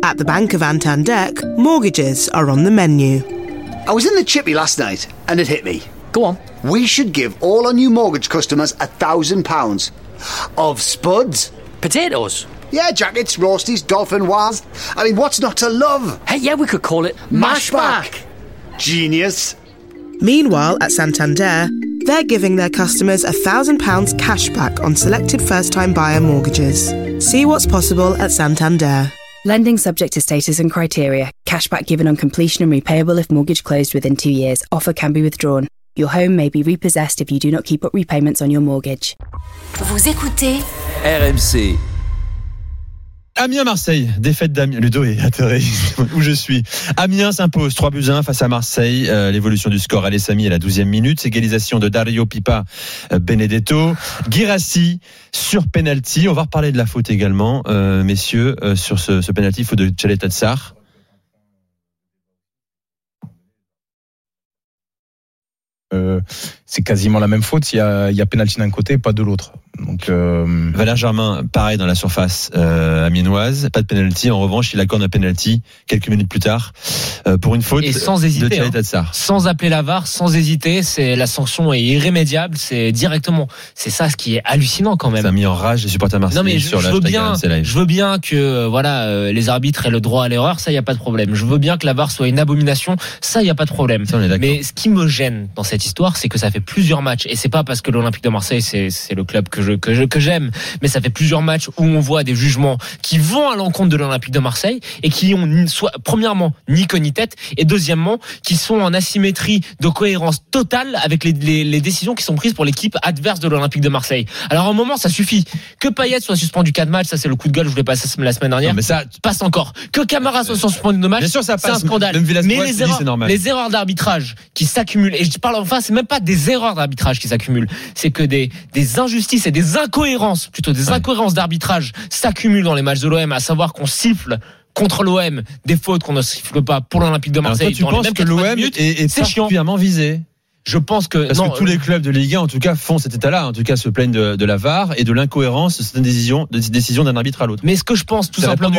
At the Bank of Antandek, mortgages are on the menu. I was in the chippy last night and it hit me. Go on. We should give all our new mortgage customers £1,000 of spuds. Potatoes? Yeah, jackets, roasties, dolphin wires. I mean, what's not to love? Hey, yeah, we could call it Mashback. Genius. Meanwhile, at Santander, they're giving their customers £1,000 cash back on selected first-time buyer mortgages. See what's possible at Santander. Lending subject to status and criteria. Cashback given on completion and repayable if mortgage closed within 2 years. Offer can be withdrawn. Your home may be repossessed if you do not keep up repayments on your mortgage. Vous écoutez RMC. Amiens-Marseille, défaite d'Amiens. Ludo est atterré où je suis. Amiens s'impose 3-1 face à Marseille. L'évolution du score, Alé Sami à la 12e minute. Égalisation de Dario Pipa Benedetto. Guirassy sur penalty. On va reparler de la faute également, messieurs, sur ce penalty, faute de Tchaleta Tsar. C'est quasiment la même faute. Il y a penalty d'un côté, pas de l'autre. Donc Valère Germain, pareil dans la surface amiénoise, pas de penalty. En revanche, il accorde un penalty quelques minutes plus tard pour une faute et sans hésiter, de Tchaleta Tsar. Sans appeler la VAR, sans hésiter, c'est la sanction est irrémédiable, c'est directement. C'est ça ce qui est hallucinant quand même. Ça a mis en rage les supporters marseillais. Non mais sur je veux bien que les arbitres aient le droit à l'erreur, ça y a pas de problème. Je veux bien que la VAR soit une abomination, ça y a pas de problème. Ça, mais ce qui me gêne dans cette histoire, c'est que ça fait plusieurs matchs et c'est pas parce que l'Olympique de Marseille c'est le club que j'aime, mais ça fait plusieurs matchs où on voit des jugements qui vont à l'encontre de l'Olympique de Marseille et qui ont premièrement ni queue ni tête et deuxièmement qui sont en asymétrie de cohérence totale avec les décisions qui sont prises pour l'équipe adverse de l'Olympique de Marseille. Alors à un moment ça suffit que Payet soit suspendu 4 matchs, ça c'est le coup de gueule, je voulais passer la semaine dernière. Non, mais ça passe encore. Que Camara soit suspendu de match, bien sûr, ça passe, c'est un scandale. Mais les erreurs d'arbitrage qui s'accumulent, et je parle enfin, c'est même pas des erreurs d'arbitrage qui s'accumulent, c'est que des injustices et des incohérences, plutôt des incohérences d'arbitrage s'accumulent dans les matchs de l'OM, à savoir qu'on siffle contre l'OM des fautes qu'on ne siffle pas pour l'Olympique de Marseille. Alors toi, tu penses que l'OM est particulièrement visé? Je pense que parce que tous les clubs de Ligue 1 en tout cas font cet état-là, en tout cas se plaignent de la VAR et de l'incohérence de certaines décisions d'un arbitre à l'autre. Mais ce que je pense tout simplement,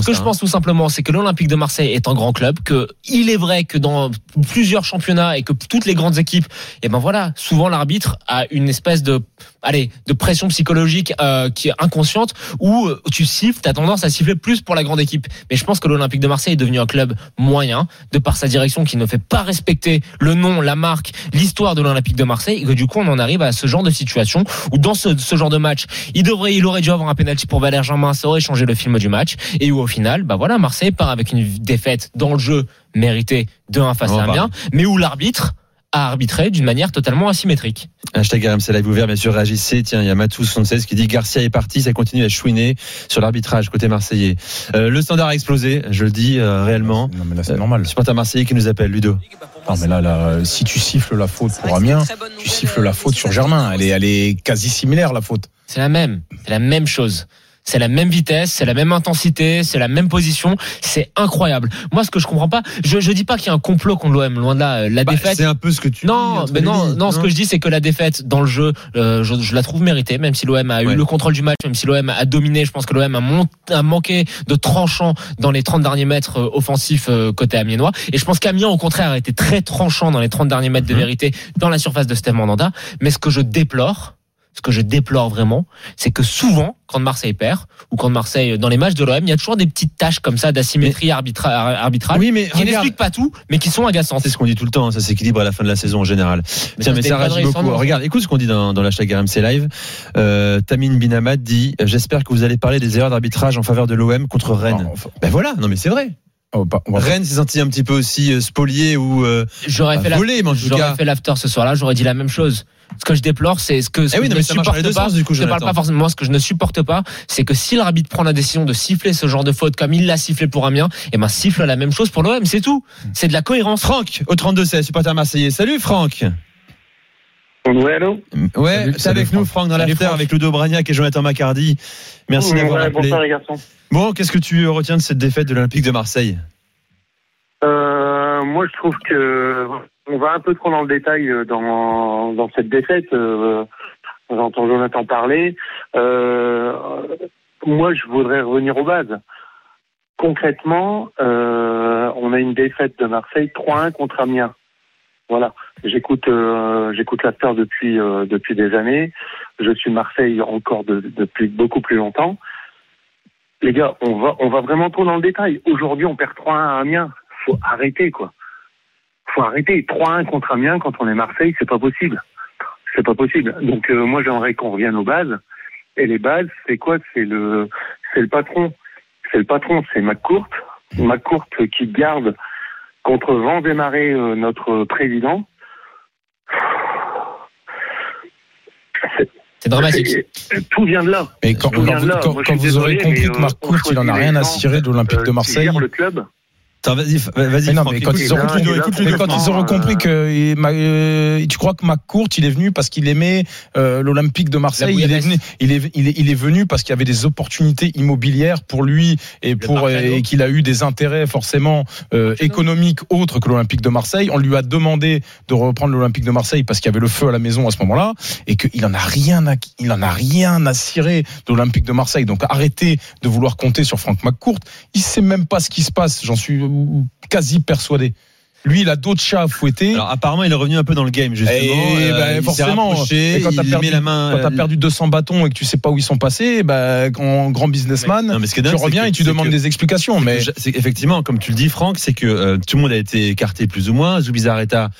c'est que l'Olympique de Marseille est un grand club, que il est vrai que dans plusieurs championnats et que toutes les grandes équipes, et ben voilà, souvent l'arbitre a une espèce de pression psychologique qui est inconsciente où tu siffles, t'as tendance à siffler plus pour la grande équipe. Mais je pense que l'Olympique de Marseille est devenu un club moyen de par sa direction qui ne fait pas respecter le nom, la marque, l'histoire de l'Olympique de Marseille, et que du coup on en arrive à ce genre de situation où dans ce genre de match il aurait dû avoir un penalty pour Valère Germain, ça aurait changé le film du match, et où au final Marseille part avec une défaite dans le jeu méritée de 1 face à Amiens, mais où l'arbitre a arbitré d'une manière totalement asymétrique. Hashtag RMC Live ouvert, bien sûr, réagissez. Tiens, il y a Matou76 qui dit Garcia est parti, ça continue à chouiner sur l'arbitrage côté marseillais. Le standard a explosé, je le dis réellement. Non mais là c'est normal. Supporter marseillais qui nous appelle, Ludo. Non mais là, si tu siffles la faute pour Amiens, tu siffles la faute sur Germain. Elle est quasi similaire la faute. C'est la même chose. C'est la même vitesse, c'est la même intensité, c'est la même position, c'est incroyable. Moi, ce que je comprends pas, je dis pas qu'il y a un complot contre l'OM, loin de là. La défaite, c'est un peu ce que tu dis. Non, ce que je dis, c'est que la défaite dans le jeu, je la trouve méritée, même si l'OM a eu le contrôle du match, même si l'OM a dominé. Je pense que l'OM a manqué de tranchant dans les 30 derniers mètres offensifs côté amiénois. Et je pense qu'Amiens, au contraire, a été très tranchant dans les 30 derniers mètres de vérité dans la surface de Steve Mandanda. Mais ce que je déplore vraiment, c'est que souvent, quand Marseille perd, ou quand Marseille, dans les matchs de l'OM, il y a toujours des petites tâches comme ça d'asymétrie arbitrale, qui n'expliquent pas tout, mais qui sont agaçantes. C'est ce qu'on dit tout le temps, ça s'équilibre à la fin de la saison en général. Tiens, mais ça réagit beaucoup. Regarde, écoute ce qu'on dit dans l'hashtag RMC Live. Tamine Binamad dit « J'espère que vous allez parler des erreurs d'arbitrage en faveur de l'OM contre Rennes. » Ben voilà, non mais c'est vrai. Rennes s'est senti un petit peu aussi spolié ou j'aurais fait l'after ce soir-là, j'aurais dit la même chose. Ce que je déplore, c'est ce que je ne supporte pas. Je parle pas forcément. Moi, ce que je ne supporte pas, c'est que si l'arbitre prend la décision de siffler ce genre de faute comme il l'a sifflé pour Amiens, siffle la même chose pour l'OM, c'est tout. C'est de la cohérence. Franck, au 32-16, supporter marseillais. Salut Franck. Ouais, allô. Ouais, c'est avec nous Franck dans l'after avec Ludo Bragnac et Jonathan Macardy. Merci d'avoir appelé. Bonsoir les garçons. Bon, qu'est-ce que tu retiens de cette défaite de l'Olympique de Marseille ? Moi, je trouve que on va un peu trop dans le détail dans cette défaite. J'entends Jonathan parler. Moi, je voudrais revenir aux bases. concrètement, on a une défaite de Marseille 3-1 contre Amiens. Voilà. J'écoute l'after depuis des années. Je suis Marseille encore depuis beaucoup plus longtemps. Les gars, on va vraiment trop dans le détail. Aujourd'hui, on perd 3-1 à Amiens. Faut arrêter, quoi. Faut arrêter. 3-1 contre Amiens quand on est Marseille, c'est pas possible. C'est pas possible. Donc, moi, j'aimerais qu'on revienne aux bases. Et les bases, c'est quoi? C'est le patron. C'est le patron, c'est McCourt. McCourt qui garde contre vents et marées notre président. C'est dramatique. Tout vient de là. Et quand vous aurez compris que McCourt, il en a rien à cirer de l'Olympique de Marseille. Le club. Attends, vas-y. Non, mais quand ils auront compris que tu crois que McCourt, il est venu parce qu'il aimait l'Olympique de Marseille. Il est venu parce qu'il y avait des opportunités immobilières pour lui et qu'il a eu des intérêts forcément économiques autres que l'Olympique de Marseille. On lui a demandé de reprendre l'Olympique de Marseille parce qu'il y avait le feu à la maison à ce moment-là et qu'il en a rien à cirer de l'Olympique de Marseille. Donc arrêtez de vouloir compter sur Franck McCourt. Il sait même pas ce qui se passe. J'en suis quasi persuadé. Lui, il a d'autres chats à fouetter. Alors, apparemment, il est revenu un peu dans le game, justement. Forcément. Et quand t'as perdu 200 bâtons et que tu sais pas où ils sont passés, en grand businessman, tu reviens et tu demandes des explications. Mais effectivement, comme tu le dis, Franck, c'est que tout le monde a été écarté plus ou moins. Zubizarreta,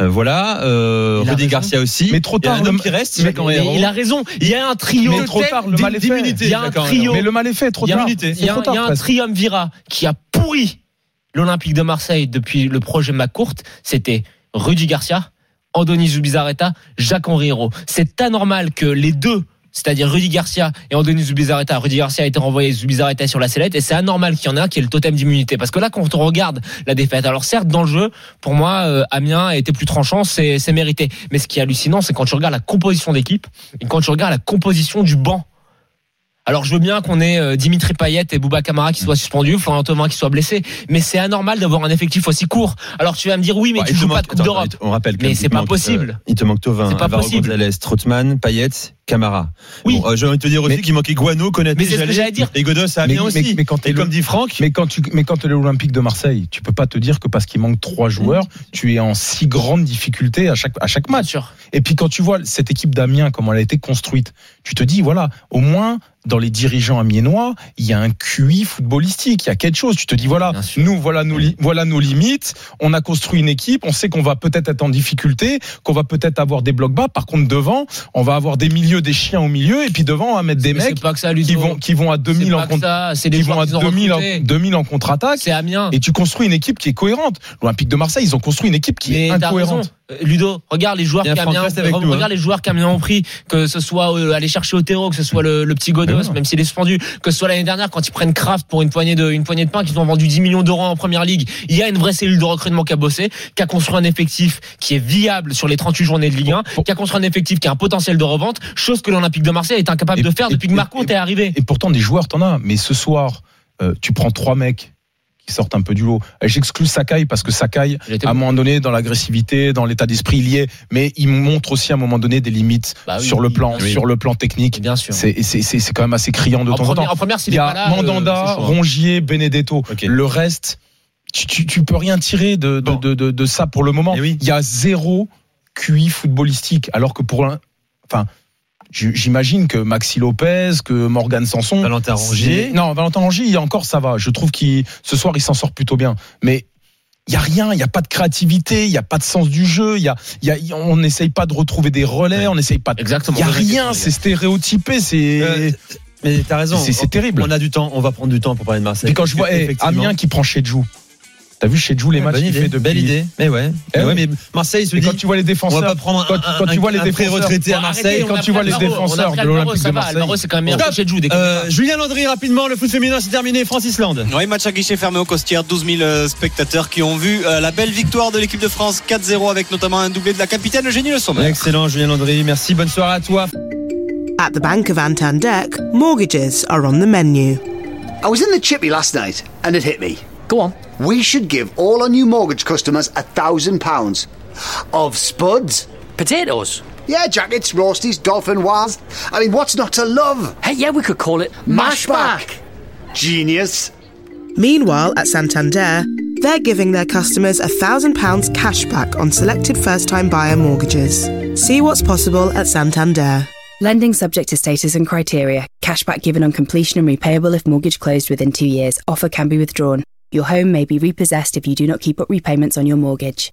Rudy Garcia aussi. Mais trop tard. L'homme qui reste, il a raison. Il y a un trio. Mais trop tard, le mal est fait. Il y a un trio. Mais le mal est fait, trop tard. Il y a un triumvirat qui a pourri l'Olympique de Marseille depuis le projet McCourt. C'était Rudy Garcia, Andoni Zubizarreta, Jacques-Henri Hérault. C'est anormal que les deux, c'est-à-dire Rudy Garcia et Andoni Zubizarreta, Rudy Garcia a été renvoyé, Zubizarreta sur la sellette, et c'est anormal qu'il y en ait un qui ait le totem d'immunité. Parce que là, quand on regarde la défaite, alors certes, dans le jeu, pour moi, Amiens a été plus tranchant, c'est mérité. Mais ce qui est hallucinant, c'est quand tu regardes la composition d'équipe et quand tu regardes la composition du banc. Alors je veux bien qu'on ait Dimitri Payet et Bouba Kamara qui soient suspendus, Florian Thauvin qui soit blessé, mais c'est anormal d'avoir un effectif aussi court. Alors tu vas me dire oui, mais tu joues pas de Coupe d'Europe. On rappelle mais c'est pas possible. Il te manque Thauvin, Alvaro González, Strootman, Payet, Camara. Oui. Bon, j'ai envie de te dire aussi qu'il manquait Guano, Konaté, mais c'est ce que j'allais dire. Et Godos ça vient aussi. Mais quand et comme dit Franck, mais quand tu es l'Olympique de Marseille, tu peux pas te dire que parce qu'il manque 3 joueurs, tu es en si grande difficulté à chaque match. Et puis quand tu vois cette équipe d'Amiens comment elle a été construite, tu te dis voilà, au moins dans les dirigeants amiénois, il y a un QI footballistique, il y a quelque chose. Tu te dis voilà, voilà nos limites. On a construit une équipe, on sait qu'on va peut-être être en difficulté, qu'on va peut-être avoir des blocs bas. Par contre devant, on va avoir des milieux, des chiens au milieu, et puis devant on va mettre des mecs qui vont à 2000 en contre-attaque. C'est Amiens. Et tu construis une équipe qui est cohérente. L'Olympique de Marseille, ils ont construit une équipe qui est incohérente. Ludo, regarde les joueurs qu'Amiens ont pris, que ce soit aller chercher Otero, que ce soit le petit Godos, même s'il est suspendu, que ce soit l'année dernière quand ils prennent Kraft pour une poignée de pain, qu'ils ont vendu 10 millions d'euros en première ligue. Il y a une vraie cellule de recrutement qui a bossé, qui a construit un effectif qui est viable sur les 38 journées de Ligue 1, qui a construit un effectif qui a un potentiel de revente, chose que l'Olympique de Marseille est incapable de faire depuis que Marco est arrivé. Et pourtant des joueurs t'en as, mais ce soir tu prends 3 mecs qui sortent un peu du lot. J'exclus Sakai parce que Sakai, à un moment donné, dans l'agressivité, dans l'état d'esprit, il y est, mais il montre aussi à un moment donné des limites sur le plan technique. Bien sûr. C'est quand même assez criant de temps en temps. En première, il y a Mandanda, Rongier, Benedetto. Okay. Le reste, tu peux rien tirer de ça pour le moment. Il y a 0 QI footballistique, alors que j'imagine que Maxi Lopez, que Morgan Sanson, Valentin Rongier. Valentin Rongier, encore ça va. Je trouve ce soir il s'en sort plutôt bien. Mais il y a rien, il y a pas de créativité, il y a pas de sens du jeu, on n'essaye pas de retrouver des relais, on n'essaye pas. Exactement. Il y a rien, c'est stéréotypé, mais t'as raison. C'est terrible. On a du temps, on va prendre du temps pour parler de Marseille. Et quand je vois Amiens qui prend Chedjou. T'as vu chez Jou les matchs qu'il fait depuis. Belle idée. Mais mais Marseille se dit. Quand tu vois les défenseurs, on va pas prendre quand tu vois les défenseurs retraités à Marseille. Quand tu vois les défenseurs de l'Olympique de Marseille. Alvaro, c'est quand même meilleur que chez Jou. Julien Landry, rapidement, le foot féminin c'est terminé. Francis Land. Oui, match à guichet fermé au Costières, 12 000 spectateurs qui ont vu la belle victoire de l'équipe de France 4-0 avec notamment un doublé de la capitaine Eugénie Le Sommer. Excellent, Julien Landry. Merci. Bonne soirée à toi. At the Bank of Antandek, mortgages are on the menu. I was in the chippy last night and it hit me. Go on. We should give all our new mortgage customers £1,000 of spuds. Potatoes? Yeah, jackets, roasties, dolphin wires. I mean, what's not to love? Hey, yeah, we could call it Mashback. Genius. Meanwhile, at Santander, they're giving their customers £1,000 cash back on selected first-time buyer mortgages. See what's possible at Santander. Lending subject to status and criteria. Cashback given on completion and repayable if mortgage closed within 2 years. Offer can be withdrawn. Your home may be repossessed if you do not keep up repayments on your mortgage.